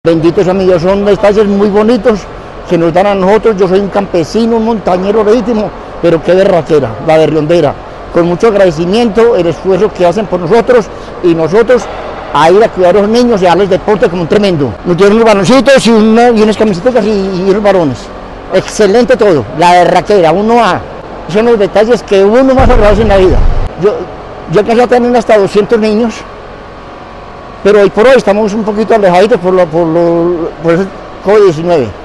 Benditos amigos, son detalles muy bonitos que nos dan a nosotros. Yo soy un campesino, un montañero legítimo, pero qué berraquera, la berriondera. Con mucho agradecimiento el esfuerzo que hacen por nosotros y nosotros a ir a cuidar a los niños y a darles deporte como un tremendo. Nos dieron unos baloncitos y unas camisetas y unos varones. Excelente todo, la berraquera, uno a. Son los detalles que uno más agradece en la vida. Yo alcancé a tener hasta 200 niños. Pero hoy por hoy estamos un poquito alejaditos por el COVID-19.